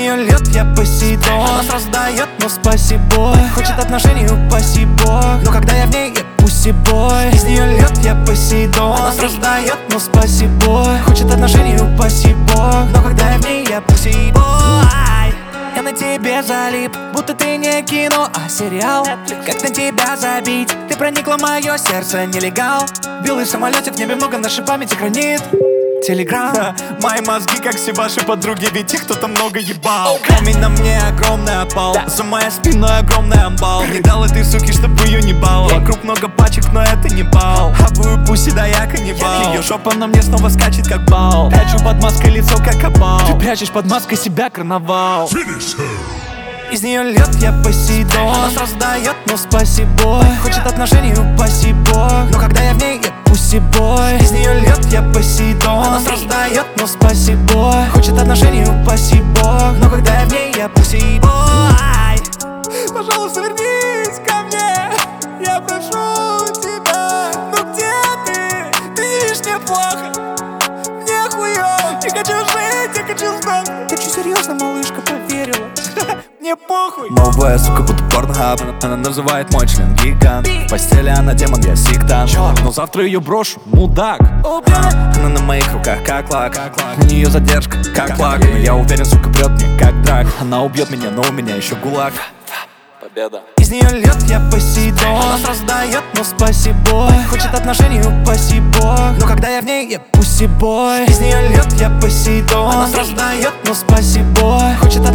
нее лед, я Посейдон. Она сразу дает, но спасибо. Хочет отношений, упаси бог. Но когда я в ней, я пусси-бой. Из нее лед, я Посейдон. Она сразу дает, но спасибо. Хочет отношений, упаси бог. Но когда я в ней, я пусси-бой. Я на тебе залип, будто ты не кино, а сериал. Как на тебя забить? Ты проникла в мое сердце, нелегал. Белый самолетик в небе много, наша память хранит Телеграм. Мои мозги, как все ваши подруги, ведь их кто-то много ебал. Камень на мне огромный опал, За моей спиной огромный амбал. Не дал этой суки, чтобы ее не бал. Вокруг много пачек, но это не бал. Хаваю пуси, да я каннибал. Ее жопа на мне снова скачет, как бал. Прячу под маской лицо, как опал. Ты прячешь под маской себя, карнавал. Из нее лед, я Посейдон. Она сразу дает, но спасибо. Хочет отношений, упаси бог. Но когда я в ней, я пусси-бой. Из нее лед, я Посейдон. Она сразу дает, но спасибо. Хочет отношений, упаси бог. Но когда я в ней, я пусси-бой. Пожалуйста, вернись ко мне, я прошу тебя. Ну где ты? Ты не видишь, мне плохо, мне хуёво. Я хочу жить, я хочу знать. Ты че, серьезно, малышка, поверила? Мне похуй. Новая сука, будто порнхаб. Она называет мой член гигант. В постели она демон, я сектант. Но завтра ее брошу, мудак. Она на моих руках, как лак. У нее задержка, как лак. Но я уверен, сука, прет мне, как драк. Она убьет меня, но у меня еще гулаг. Победа. Из нее лед, я Посейдон. Она сразу дает, но спасибо. Хочет отношений, упаси бог. Но когда я в ней, я пусси-бой. Из нее лед, я Посейдон. Она сразу дает, но спасибо. Хочет